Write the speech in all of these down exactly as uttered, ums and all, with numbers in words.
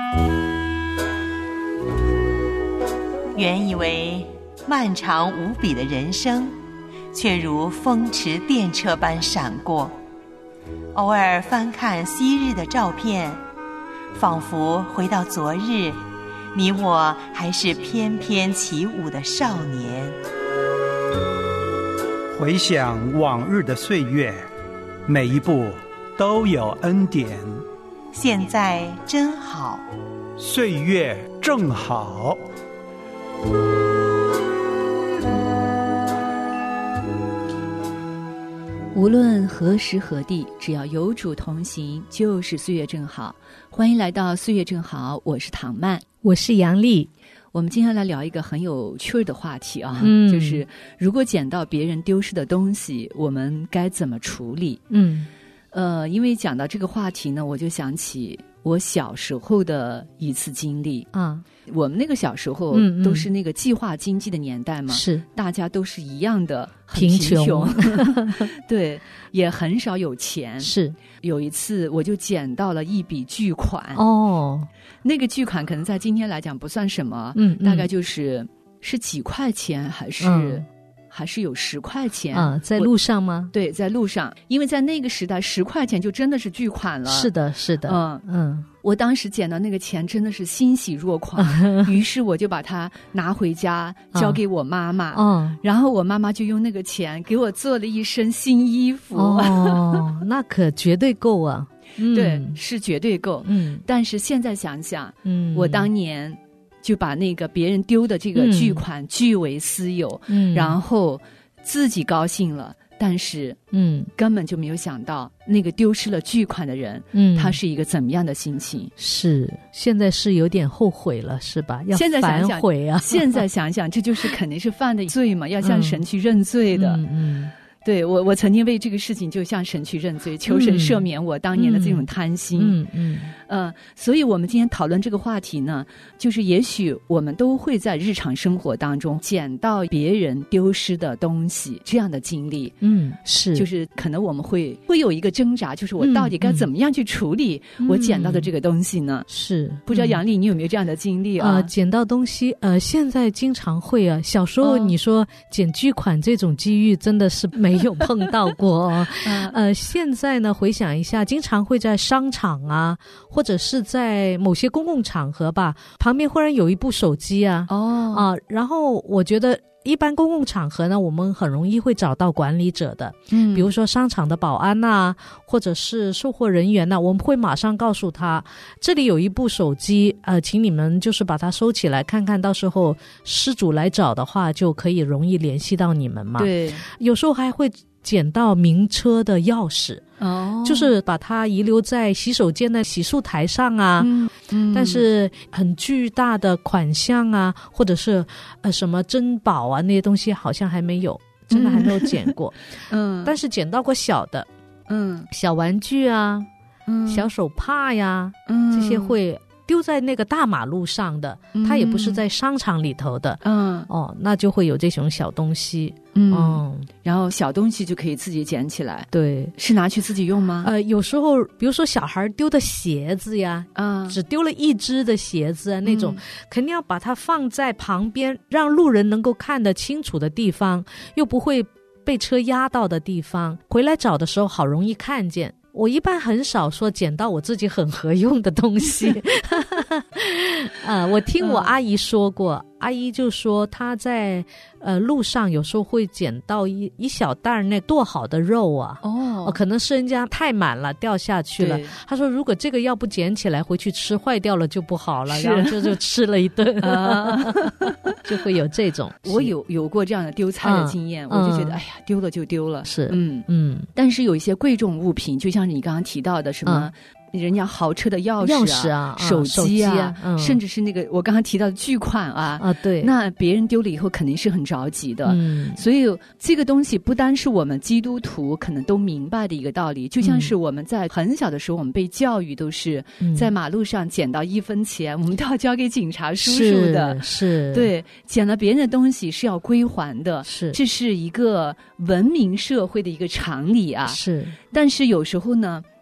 原以为漫长无比的人生，却如风驰电掣般闪过。偶尔翻看昔日的照片，仿佛回到昨日，你我还是翩翩起舞的少年。 回想往日的岁月，每一步都有恩典。 现在真好， 岁月正好。 无论何时何地，只要有主同行，就是岁月正好。欢迎来到岁月正好，我是唐曼， 我是杨丽。 我们今天来聊一个很有趣的话题啊， 嗯、 就是如果捡到别人丢失的东西，我们该怎么处理？ 嗯， 呃，因为讲到这个话题呢，我就想起我小时候的一次经历啊。 我们那个小时候嗯嗯都是那个计划经济的年代嘛， 是大家都是一样的很贫贫穷对，也很少有钱。 是有一次我就捡到了一笔巨款哦， 那个巨款可能在今天来讲不算什么， 嗯，嗯大概就是是几块钱还是、 嗯还是有十块钱啊，在路上吗？ 对，在路上，因为在那个时代十块钱就真的是巨款了。 是的是的， 嗯嗯， 我当时捡到那个钱真的是欣喜若狂于是我就把它拿回家交给我妈妈、 哦、 然后我妈妈就用那个钱给我做了一身新衣服。 哦，那可绝对够啊。嗯、 对，是绝对够。 嗯， 但是现在想想， 嗯， 我当年就把那个别人丢的这个巨款据为私有， 嗯， 然后自己高兴了，但是嗯， 根本就没有想到那个丢失了巨款的人， 嗯， 他是一个怎么样的心情。 是，现在是有点后悔了是吧？要现在想想反悔啊， 现在想想这就是肯定是犯的罪嘛，要向神去认罪的。 嗯嗯， 对，我我曾经为这个事情就向神去认罪，求神赦免我当年的这种贪心。 嗯嗯呃，所以我们今天讨论这个话题呢，就是也许我们都会在日常生活当中捡到别人丢失的东西这样的经历。 嗯，是， 就是可能我们会会有一个挣扎，就是我到底该怎么样去处理我捡到的这个东西呢？ 嗯、是， 不知道杨丽你有没有这样的经历啊？ 呃，捡到东西，呃，现在经常会啊。小时候你说捡巨款这种机遇真的是没有碰到过哦。呃，现在呢，回想一下，经常会在商场啊，或者是在某些公共场合吧，旁边忽然有一部手机啊， 哦啊，然后我觉得一般公共场合呢，我们很容易会找到管理者的，嗯，比如说商场的保安呐、啊，或者是售货人员呐、啊，我们会马上告诉他，这里有一部手机，呃，请你们就是把它收起来，看看到时候失主来找的话，就可以容易联系到你们嘛。 对， 有时候还会捡到名车的钥匙。哦，就是把它遗留在洗手间的洗漱台上啊， 嗯嗯、 但是很巨大的款项啊，或者是呃什么珍宝啊那些东西好像还没有，真的还没有捡过。嗯，但是捡到过小的，嗯，小玩具啊，嗯，小手帕呀，嗯，这些会丢在那个大马路上的，它也不是在商场里头的，嗯，哦，那就会有这种小东西。 嗯、哦，然后小东西就可以自己捡起来。 对， 是拿去自己用吗？ 呃，有时候比如说小孩丢的鞋子呀，啊、嗯，只丢了一只的鞋子啊，那种、嗯、肯定要把它放在旁边，让路人能够看得清楚的地方，又不会被车压到的地方，回来找的时候好容易看见。我一般很少说捡到我自己很合用的东西。呃，我听我阿姨说过，嗯、阿姨就说她在呃路上有时候会捡到一一小袋那剁好的肉啊，哦，呃、可能是人家太满了掉下去了。她说如果这个要不捡起来回去吃坏掉了就不好了，然后就就吃了一顿，啊、就会有这种。 我有有过这样的丢菜的经验，嗯、我就觉得、嗯、哎呀丢了就丢了， 是嗯嗯。但是有一些贵重物品，就像你刚刚提到的什么。嗯人家豪车的钥匙啊、 钥匙啊、 手机啊， 啊嗯、 甚至是那个我刚刚提到的巨款啊， 啊，对， 那别人丢了以后肯定是很着急的。 嗯， 所以这个东西不单是我们基督徒可能都明白的一个道理，就像是我们在很小的时候，我们被教育都是在马路上捡到一分钱，嗯、我们都要交给警察叔叔的。 是，是对，捡了别人的东西是要归还的， 是， 这是一个文明社会的一个常理啊。 是， 但是有时候呢。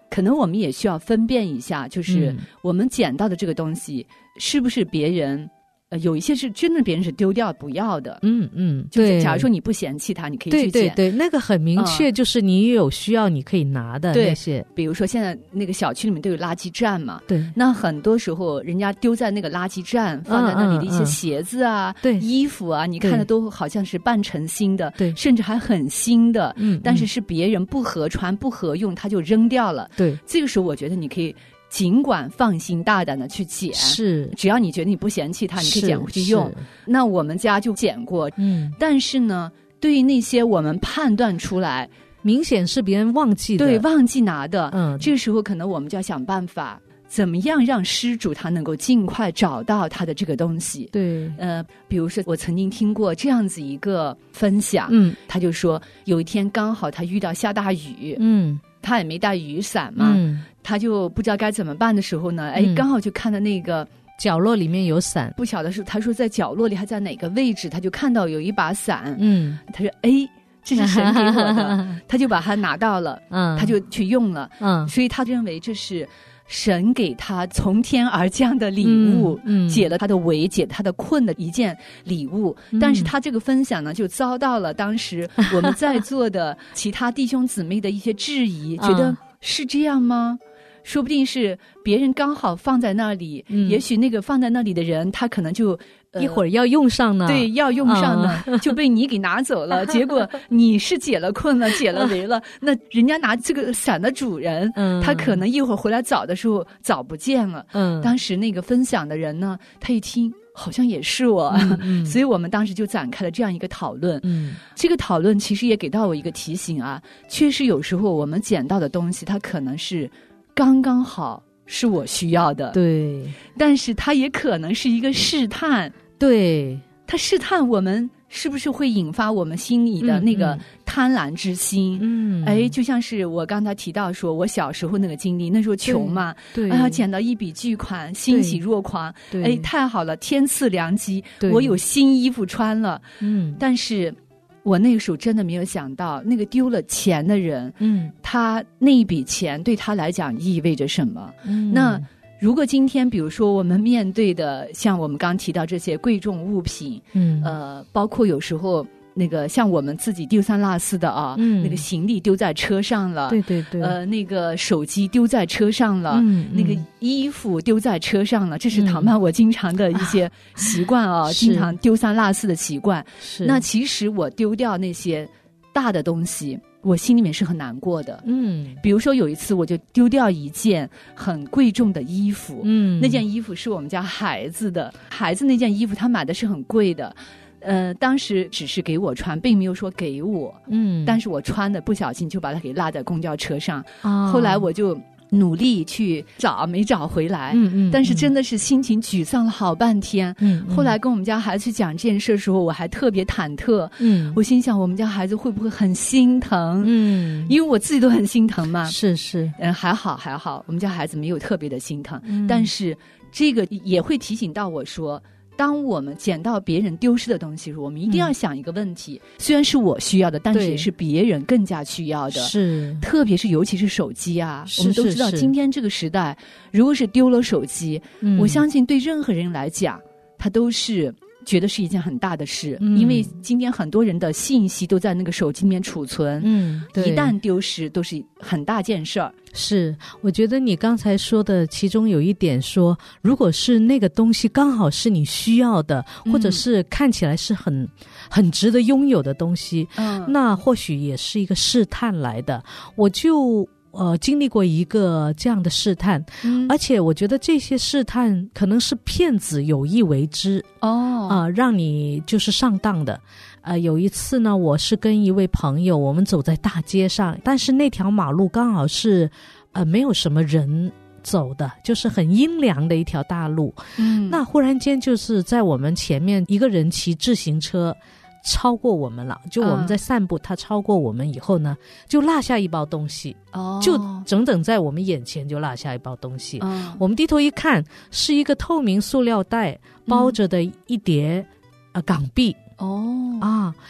可能我们也需要分辨一下，就是我们捡到的这个东西是不是别人呃，有一些是真的别人是丢掉不要的， 嗯嗯， 对。假如说你不嫌弃它，你可以去捡， 对对对，那个很明确， 嗯、 就是你有需要你可以拿的那些。 比如说现在那个小区里面都有垃圾站嘛， 对。 那很多时候人家丢在那个垃圾站放在那里的一些鞋子啊、 嗯嗯、 衣服啊，你看的都好像是半成新的， 对， 甚至还很新的， 嗯， 但是是别人不合穿不合用，他就扔掉了。 对， 这个时候我觉得你可以。尽管放心大胆的去捡， 是， 只要你觉得你不嫌弃它，你可以捡回去用。那我们家就捡过， 嗯， 但是呢，对于那些我们判断出来明显是别人忘记的， 对，忘记拿的， 嗯， 这个时候可能我们就要想办法，怎么样让失主他能够尽快找到他的这个东西。 对， 呃，比如说我曾经听过这样子一个分享， 嗯， 他就说有一天刚好他遇到下大雨， 嗯。 他也没带雨伞嘛、 嗯， 他就不知道该怎么办的时候呢，哎、嗯，刚好就看到那个角落里面有伞， 不晓得是他说在角落里还在哪个位置，他就看到有一把伞， 嗯， 他说哎，这是神给我的，他就把它拿到了， 嗯， 他就去用了， 嗯， 所以他认为这是神给他从天而降的礼物， 嗯，嗯解了他的围，解他的困的一件礼物、嗯。但是他这个分享呢，就遭到了当时我们在座的其他弟兄姊妹的一些质疑，觉得是这样吗？说不定是别人刚好放在那里，嗯、也许那个放在那里的人，他可能就。 一会儿要用上呢， 对，要用上呢，嗯、就被你给拿走了。结果你是解了困了，解了围了，那人家拿这个伞的主人，嗯，他可能一会儿回来找的时候找不见了。嗯，当时那个分享的人呢，他一听好像也是我，嗯嗯、所以我们当时就展开了这样一个讨论。 嗯， 这个讨论其实也给到我一个提醒啊，确实有时候我们捡到的东西，它可能是刚刚好是我需要的， 对， 但是它也可能是一个试探。 对， 他试探我们是不是会引发我们心里的那个贪婪之心。 嗯， 哎，就像是我刚才提到说我小时候那个经历，那时候穷嘛， 对， 哎呀，捡到一笔巨款，欣喜若狂，哎，太好了，天赐良机，我有新衣服穿了。 嗯， 但是我那个时候真的没有想到，那个丢了钱的人， 嗯， 他那一笔钱对他来讲意味着什么？ 嗯， 那如果今天比如说我们面对的像我们刚提到这些贵重物品， 嗯， 呃，包括有时候那个像我们自己丢三落四的啊， 嗯， 那个行李丢在车上了， 对对对， 呃，那个手机丢在车上了， 嗯， 那个衣服丢在车上了，这是唐曼我经常的一些习惯啊，经常丢三落四的习惯。 是， 那其实我丢掉那些大的东西，我心里面是很难过的。 嗯， 比如说有一次我就丢掉一件很贵重的衣服， 嗯， 那件衣服是我们家孩子的，孩子那件衣服他买的是很贵的，呃，当时只是给我穿，并没有说给我， 嗯， 但是我穿的不小心就把它给落在公交车上， 哦， 后来我就努力去找，没找回来， 嗯嗯， 但是真的是心情沮丧了好半天， 嗯， 后来跟我们家孩子去讲这件事的时候，我还特别忐忑， 嗯， 我心想我们家孩子会不会很心疼， 嗯， 因为我自己都很心疼嘛， 是是， 嗯，还好还好，我们家孩子没有特别的心疼， 嗯， 但是这个也会提醒到我说，当我们捡到别人丢失的东西时，我们一定要想一个问题，嗯，虽然是我需要的，但是也是别人更加需要的， 是， 特别是尤其是手机啊， 是， 我们都知道今天这个时代，如果是丢了手机， 嗯， 我相信对任何人来讲，他都是觉得是一件很大的事， 嗯， 因为今天很多人的信息都在那个手机里面储存， 嗯， 一旦丢失都是很大件事儿。 是，我觉得你刚才说的其中有一点说，如果是那个东西刚好是你需要的， 嗯， 或者是看起来是很很值得拥有的东西， 嗯， 那或许也是一个试探来的。我就呃，经历过一个这样的试探， 嗯， 而且我觉得这些试探可能是骗子有意为之哦， 啊，呃，让你就是上当的。呃，有一次呢，我是跟一位朋友，我们走在大街上，但是那条马路刚好是呃没有什么人走的，就是很阴凉的一条大路。 嗯， 那忽然间就是在我们前面一个人骑自行车超过我们了，就我们在散步，嗯，他超过我们以后呢，就落下一包东西， 哦， 就整整在我们眼前就落下一包东西， 哦， 我们低头一看，是一个透明塑料袋包着的一叠，嗯，呃港币。 哦啊，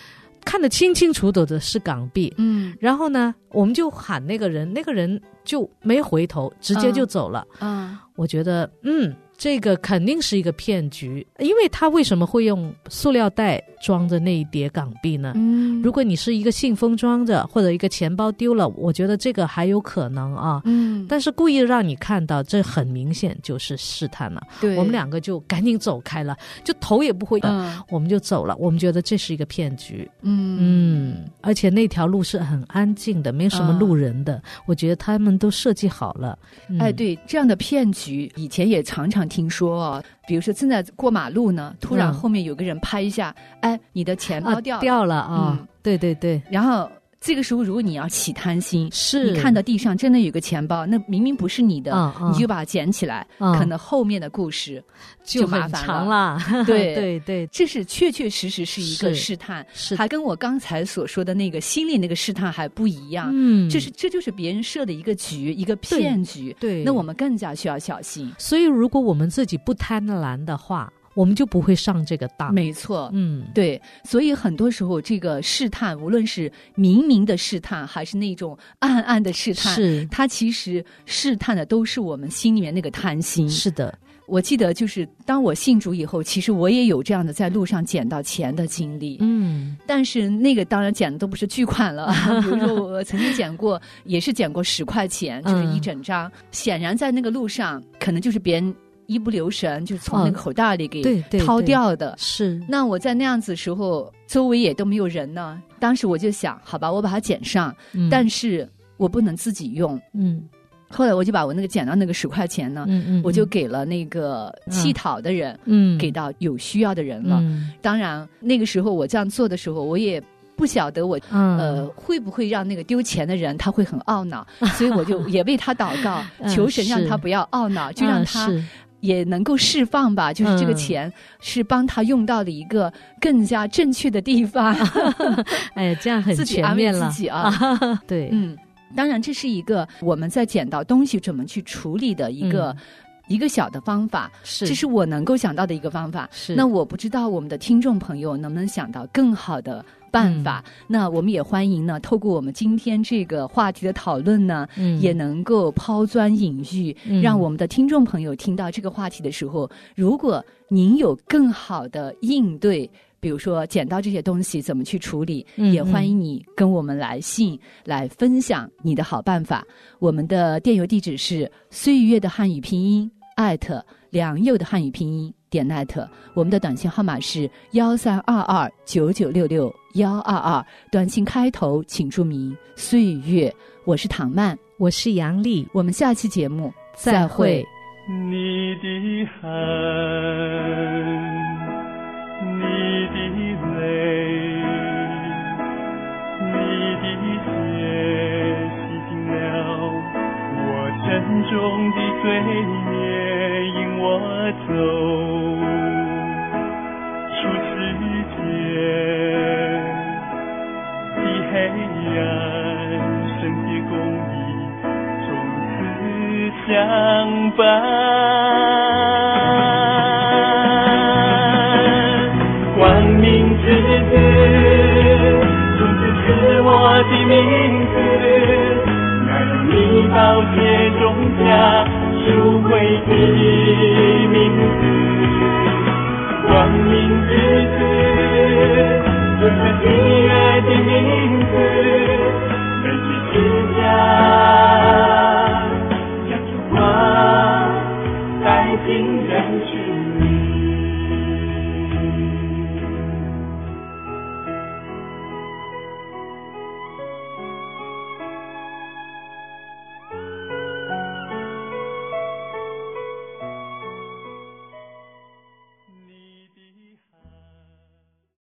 看得清清楚楚的是港币， 嗯， 然后呢我们就喊那个人，那个人就没回头，直接就走了。 嗯，嗯我觉得嗯这个肯定是一个骗局，因为他为什么会用塑料袋装着那一叠港币呢？ 嗯， 如果你是一个信封装着，或者一个钱包丢了，我觉得这个还有可能啊。 嗯， 但是故意让你看到，这很明显就是试探了。 对， 我们两个就赶紧走开了，就头也不回的， 嗯， 我们就走了。我们觉得这是一个骗局。 嗯嗯，而且那条路是很安静的，没有什么路人的。嗯、我觉得他们都设计好了。嗯、 哎，对，这样的骗局以前也常常听说哦。比如说正在过马路呢，突然后面有个人拍一下，嗯、哎，你的钱包掉了， 啊、掉了啊！嗯、对对对， 然后。这个时候，如果你要起贪心， 是你看到地上真的有个钱包，那明明不是你的， 嗯嗯、 你就把它捡起来， 嗯、 可能后面的故事就麻烦了。了对对对， 这是确确实实是一个试探， 是还跟我刚才所说的那个心里那个试探还不一样。 嗯， 这是这就是别人设的一个局，一个骗局。 对， 那我们更加需要小心。 所以，如果我们自己不贪婪的话，我们就不会上这个当。 没错， 嗯， 对，所以很多时候这个试探，无论是明明的试探，还是那种暗暗的试探， 是它其实试探的都是我们心里面那个贪心。 是的， 我记得就是当我信主以后，其实我也有这样的在路上捡到钱的经历。 嗯， 但是那个当然捡的都不是巨款了，比如说我曾经捡过，也是捡过十块钱，就是一整张。嗯、显然在那个路上，可能就是别人。一不留神就从那个口袋里给掏掉的。 哦、对对对是。 那我在那样子的时候，周围也都没有人呢。当时我就想，好吧，我把它捡上， 嗯、 但是我不能自己用。 嗯。 后来我就把我那个捡到那个十块钱呢， 嗯嗯嗯、 我就给了那个乞讨的人， 嗯， 给到有需要的人了。 嗯、 当然，那个时候我这样做的时候，我也。不晓得我、 嗯、 呃会不会让那个丢钱的人他会很懊恼，所以我就也为他祷告， 嗯、 求神让他不要懊恼，就让他也能够释放吧。 嗯、 就是这个钱是帮他用到了一个更加正确的地方。 哎，这样很全面了， 自己安慰自己啊。 啊对， 嗯，当然这是一个我们在捡到东西怎么去处理的一个。嗯一个小的方法， 是这是我能够想到的一个方法。 是， 那我不知道我们的听众朋友能不能想到更好的办法。嗯、那我们也欢迎呢，透过我们今天这个话题的讨论呢， 嗯、 也能够抛砖引玉， 嗯、 让我们的听众朋友听到这个话题的时候，如果您有更好的应对。比如说捡到这些东西怎么去处理， 嗯、 也欢迎你跟我们来信来分享你的好办法。我们的电邮地址是岁月的汉语拼音艾特良友的汉语拼音点 net， 我们的短信号码是幺三二二九九六六幺二二，短信开头请注明岁月。我是唐曼， 我是杨丽， 我们下期节目再会。 你的恨，你的泪，你的血洗净了我沉重的罪孽，引我走出世界的黑暗，圣洁公义从此相伴。光明之子，从此是我的名字，那用你宝血种下赎回的名字。光明之子，就是喜悦的名字，被十字架，将烛光带进人群里。